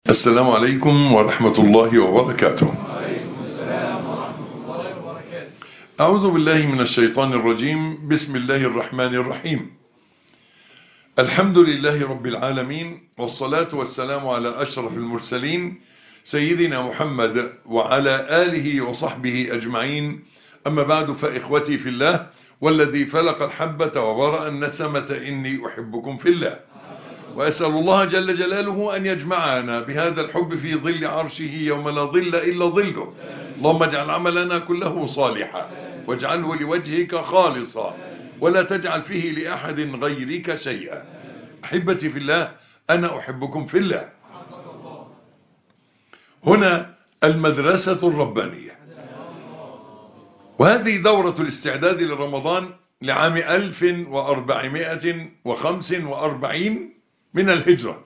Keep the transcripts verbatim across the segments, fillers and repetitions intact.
السلام عليكم ورحمة الله وبركاته. وعليكم السلام ورحمة الله وبركاته. أعوذ بالله من الشيطان الرجيم. بسم الله الرحمن الرحيم. الحمد لله رب العالمين، والصلاة والسلام على أشرف المرسلين سيدنا محمد وعلى آله وصحبه أجمعين. أما بعد، فإخوتي في الله والذي فلق الحبة وبرأ النسمة إني أحبكم في الله، وأسأل الله جل جلاله أن يجمعنا بهذا الحب في ظل عرشه يوم لا ظل إلا ظله. اللهم اجعل عملنا كله صالحا واجعله لوجهك خالصا ولا تجعل فيه لأحد غيرك شيئا. أحبتي في الله، أنا أحبكم في الله. هنا المدرسة الربانية، وهذه دورة الاستعداد لرمضان لعام ألف وأربعمائة وخمس وأربعين من الهجرة،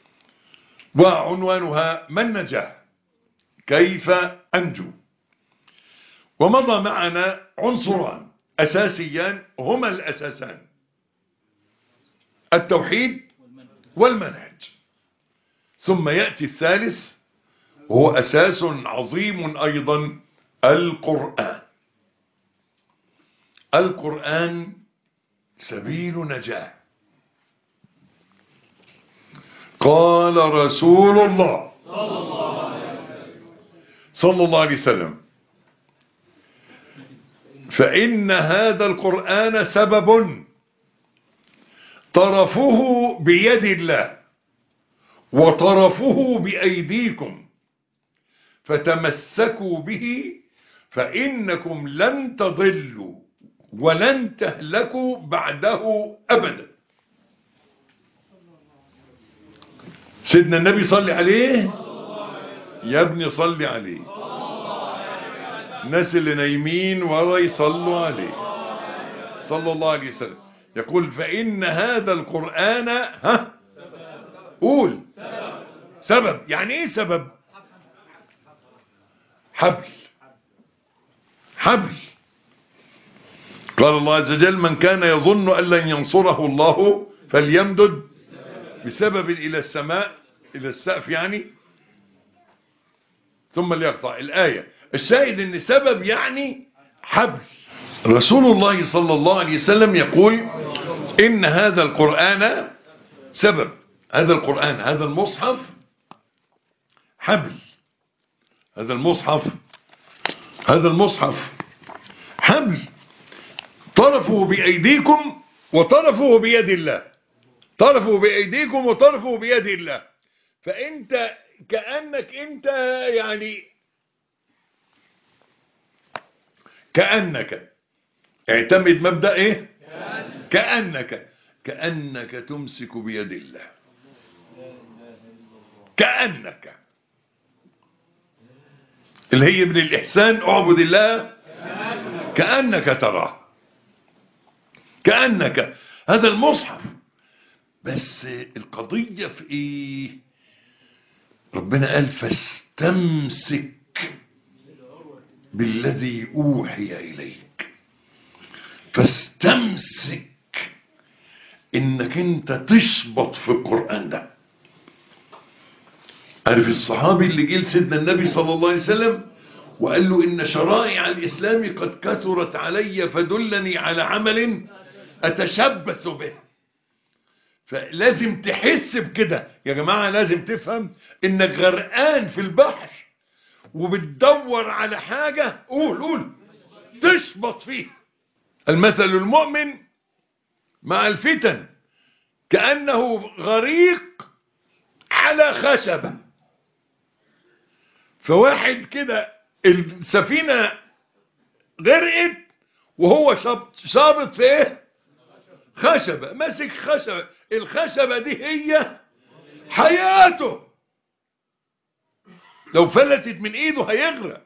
وعنوانها ما النجاة؟ كيف أنجو؟ ومضى معنا عنصران أساسيان هما الأساسان: التوحيد والمنهج. ثم يأتي الثالث وهو أساس عظيم أيضا: القرآن. القرآن سبيل نجاة. قال رسول الله صلى الله عليه وسلم: فإن هذا القرآن سبب طرفه بيد الله وطرفه بأيديكم، فتمسكوا به فإنكم لن تضلوا ولن تهلكوا بعده أبدا. سيدنا النبي صلي عليه. يا ابني صلي عليه. الناس اللي نايمين ورا يصلوا عليه صلى الله عليه وسلم. يقول: فإن هذا القرآن ها قول سبب. يعني ايه سبب؟ حبل. حبل. قال الله عز وجل: من كان يظن أن لن ينصره الله فليمدد بسبب إلى السماء، إلى السقف يعني، ثم ليقطع. الآية الشاهد ان سبب يعني حبل. رسول الله صلى الله عليه وسلم يقول: إن هذا القرآن سبب. هذا القرآن، هذا المصحف حبل. هذا المصحف هذا المصحف حبل، طرفه بأيديكم وطرفه بيد الله. طرفه بأيديكم وطرفه بيد الله. فأنت كأنك أنت يعني كأنك اعتمد مبدأ ايه؟ كأنك كأنك تمسك بيد الله. كأنك اللي هي من الإحسان: اعبد الله كأنك تراه. كأنك هذا المصحف. بس القضية في ايه؟ ربنا قال: فاستمسك بالذي أوحي إليك. فاستمسك إنك أنت تشبط في القرآن ده. عارف الصحابي اللي جه لسيدنا النبي صلى الله عليه وسلم وقال له: إن شرائع الإسلام قد كثرت علي فدلني على عمل أتشبث به. فلازم تحس بكده يا جماعة. لازم تفهم إنك غرقان في البحر وبتدور على حاجة قول قول تشبط فيه. المثل المؤمن مع الفتن كأنه غريق على خشبة. فواحد كده السفينة غرقت وهو شابط في ايه؟ خشبة. ماسك خشبة. الخشبة دي هي حياته. لو فلتت من ايده هيغرق.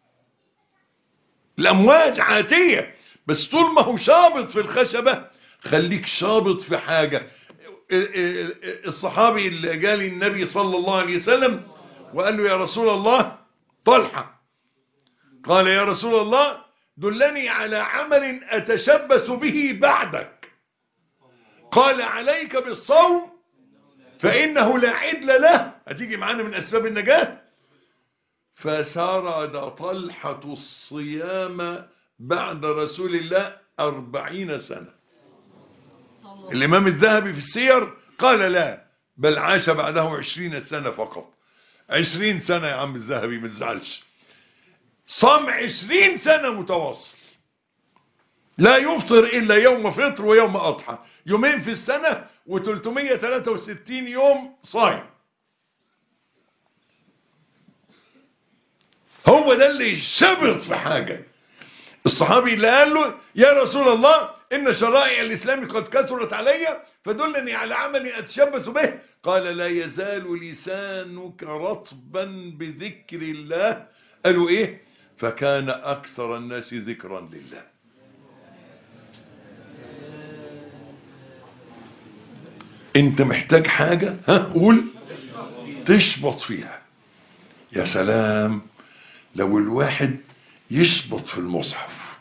الامواج عاتية، بس طول ما هو شابط في الخشبة خليك شابط في حاجة. الصحابي اللي جالي النبي صلى الله عليه وسلم وقال له: يا رسول الله، طلحة قال: يا رسول الله دلني على عمل أتشبث به بعدك. قال: عليك بالصوم فإنه لا عدل له. هتيجي معانا من أسباب النجاة. فسرد طلحة الصيام بعد رسول الله أربعين سنة. الإمام الذهبي في السير قال لا، بل عاش بعده عشرين سنة فقط. عشرين سنة يا عم الذهبي، ما تزعلش. صام عشرين سنة متواصل، لا يفطر إلا يوم فطر ويوم أضحى، يومين في السنة وثلاثمائة وثلاثة وستين يوم صايم. هو ده اللي شبط في حاجة. الصحابي اللي قال له يا رسول الله إن شرائع الإسلام قد كثرت علي فدلني على عمل أتشبث به. قال لا يزال لسانك رطبا بذكر الله. قالوا إيه؟ فكان أكثر الناس ذكرا لله. انت محتاج حاجة، ها قول، تشبط فيها. يا سلام لو الواحد يشبط في المصحف،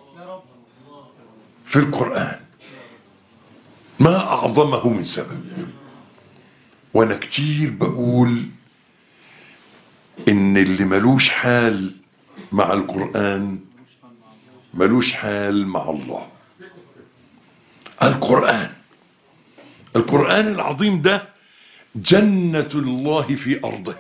في القرآن، ما أعظمه من سبب. وانا كتير بقول ان اللي ملوش حال مع القرآن ملوش حال مع الله. القرآن القرآن العظيم ده جنة الله في أرضه.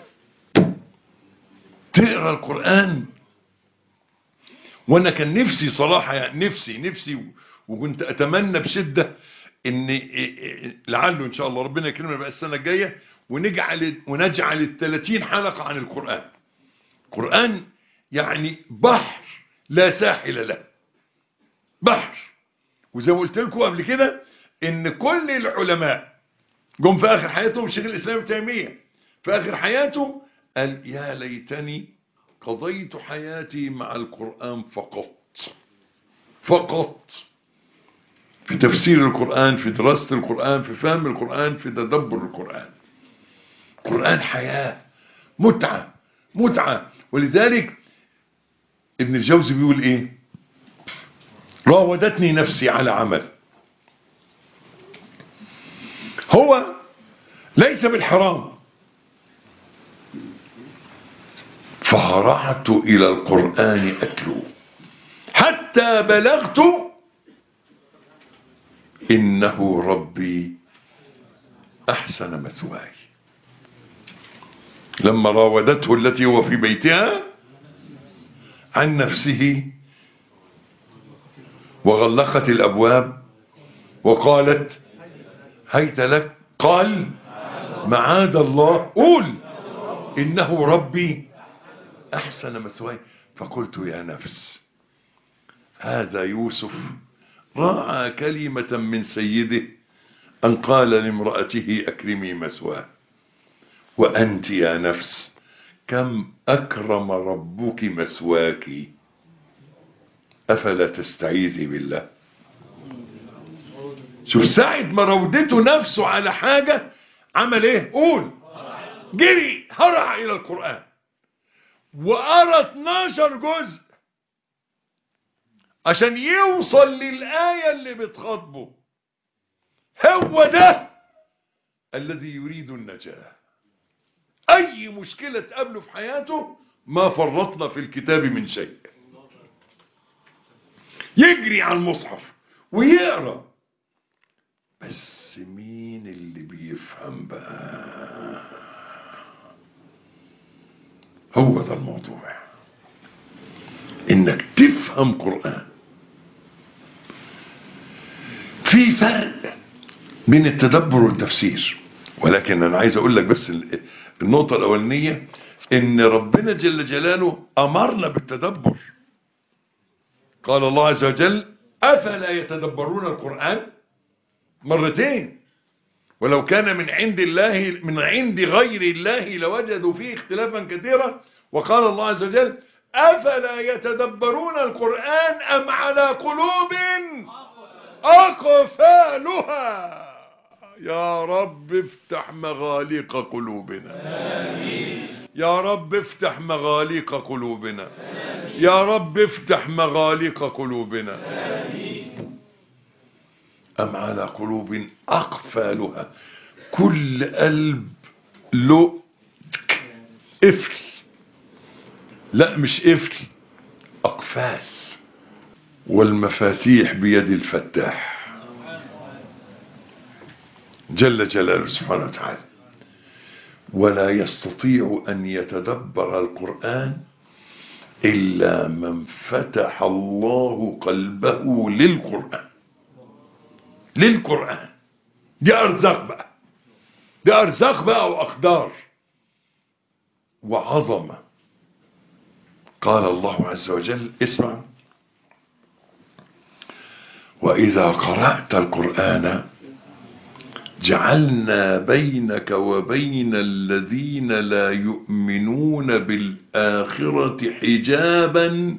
تقرأ القرآن، وانا كان نفسي صراحة، يعني نفسي نفسي وكنت اتمنى بشدة ان لعله ان شاء الله ربنا يكرمنا بقى السنة الجاية ونجعل ونجعل الثلاثين حلقة عن القرآن. القرآن يعني بحر لا ساحل له، بحر. وزي ما قلت لكم قبل كده ان كل العلماء جم في اخر حياتهم، شيخ الاسلام ابن تيمية في اخر حياته قال يا ليتني قضيت حياتي مع القرآن فقط فقط، في تفسير القرآن، في دراسة القرآن، في فهم القرآن، في تدبر القرآن. القرآن حياة، متعة متعة. ولذلك ابن الجوزي بيقول ايه؟ راودتني نفسي على عمل هو ليس بالحرام فهرعت إلى القرآن أتلو حتى بلغت إنه ربي أحسن مثواي. لما راودته التي هو في بيتها عن نفسه وغلقت الأبواب وقالت هيت لك، قال معاذ الله، قول إنه ربي أحسن مثواي. فقلت يا نفس هذا يوسف راعى كلمة من سيده أن قال لامرأته أكرمي مثواه، وأنت يا نفس كم أكرم ربك مثواك، أفلا تستعيذي بالله. شوف ساعة ما راودته نفسه على حاجة عمل ايه؟ قول جري هرع إلى القرآن وقرأ اتناشر جزء عشان يوصل للآية اللي بتخاطبه. هو ده الذي يريد النجاة. أي مشكلة تقابله في حياته ما فرطنا في الكتاب من شيء. يجري على المصحف ويقرأ، بس مين اللي بيفهم بقى؟ هو ده الموضوع، انك تفهم قرآن. في فرق بين التدبر والتفسير، ولكن انا عايز اقول لك بس النقطة الاولانية ان ربنا جل جلاله امرنا بالتدبر. قال الله عز وجل افلا يتدبرون القرآن، مرتين. ولو كان من عند الله من عند غير الله لوجدوا فيه اختلافا كثيرا. وقال الله عز وجل افلا يتدبرون القرآن ام على قلوب اقفالها. يا رب افتح مغاليق قلوبنا، آمين. يا رب افتح مغاليق قلوبنا، آمين. يا رب افتح مغاليق قلوبنا، آمين. أم على قلوب أقفالها. كل قلب له قفل، لا مش قفل، أقفال، والمفاتيح بيد الفتاح جل جلاله سبحانه وتعالى. ولا يستطيع أن يتدبر القرآن إلا من فتح الله قلبه للقرآن. للقرآن دي أرزاق بقى، دي أرزاق بقى وأقدار وعظمة. قال الله عز وجل، اسمع: وإذا قرأت القرآن جعلنا بينك وبين الذين لا يؤمنون بالآخرة حجابا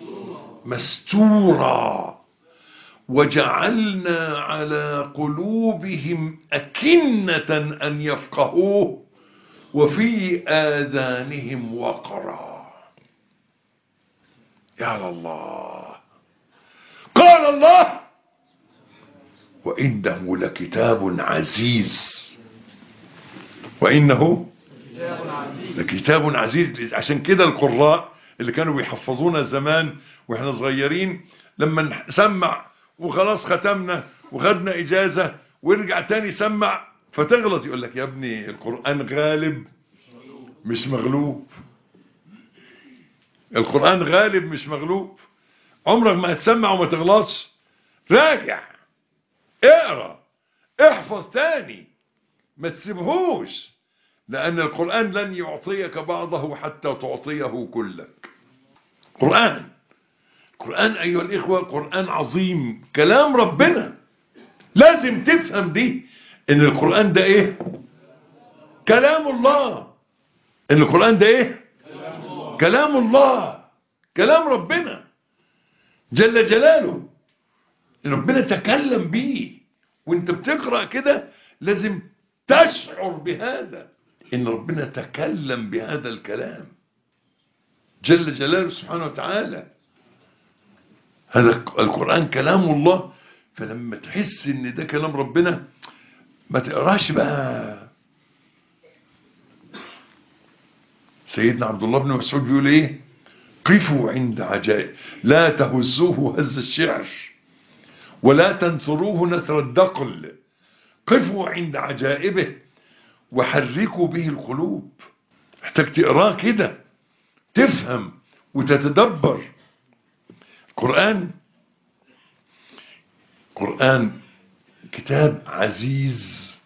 مستورا وجعلنا على قلوبهم أكنة أن يفقهوه وفي آذانهم وقرا. يا الله. قال الله: وإنه لكتاب عزيز. وإنه لكتاب عزيز. عشان كده القراء اللي كانوا بيحفظونا زمان واحنا صغيرين، لما نسمع وخلاص ختمنا وخدنا إجازة ويرجع تاني سمع فتغلط، يقول لك: يا ابني القرآن غالب مش مغلوب. القرآن غالب مش مغلوب. عمرك ما هتسمع وما تغلطش. راجع، اقرأ، احفظ تاني، ما تسيبهوش، لأن القرآن لن يعطيك بعضه حتى تعطيه كلك. قرآن قرآن أيها الإخوة، قرآن عظيم، كلام ربنا. لازم تفهم دي، إن القرآن ده إيه؟ كلام الله. إن القرآن ده إيه؟ كلام الله، كلام ربنا جل جلاله. ربنا تكلم بيه، وانت بتقرأ كده لازم تشعر بهذا، ان ربنا تكلم بهذا الكلام جل جلاله سبحانه وتعالى. هذا القرآن كلام الله. فلما تحس ان ده كلام ربنا ما تقراش بقى. سيدنا عبد الله بن مسعود بيقول ايه؟ قفوا عند عجائب، لا تهزوه هز الشعر ولا تنثروه نثر الدقل، قفوا عند عجائبه وحركوا به القلوب. محتاج تقراه كده، تفهم وتتدبر. القرآن قرآن كتاب عزيز،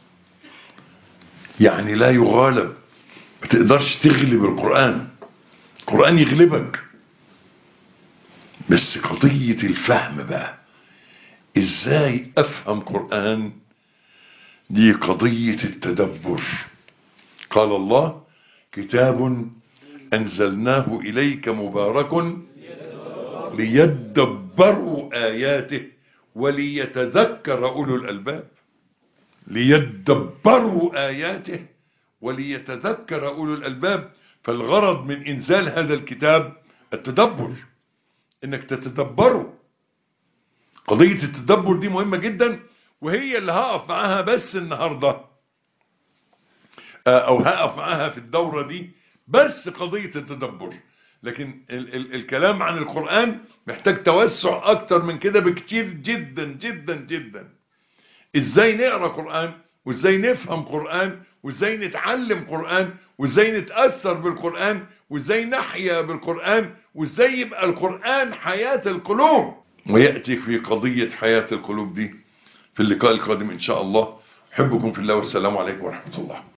يعني لا يغالب. ما تقدرش تغلب القرآن، القرآن يغلبك. بس قضية الفهم بقى، ازاي افهم قرآن، دي قضية التدبر. قال الله: كتاب أنزلناه إليك مبارك ليدبروا آياته وليتذكر أولو الألباب. ليدبروا آياته وليتذكر أولو الألباب. فالغرض من إنزال هذا الكتاب التدبر، إنك تتدبره. قضية التدبر دي مهمة جدا، وهي اللي هقف معاها بس النهاردة، أو هقف معاها في الدورة دي بس، قضية التدبر. لكن ال ال الكلام عن القرآن محتاج توسع أكتر من كده بكتير جدا جدا جدا. إزاي نقرأ قرآن، وإزاي نفهم قرآن، وإزاي نتعلم قرآن، وإزاي نتأثر بالقرآن، وإزاي نحيا بالقرآن، وإزاي يبقى القرآن حياة القلوب. ويأتي في قضية حياة القلوب دي في اللقاء القادم إن شاء الله. أحبكم في الله، والسلام عليكم ورحمة الله.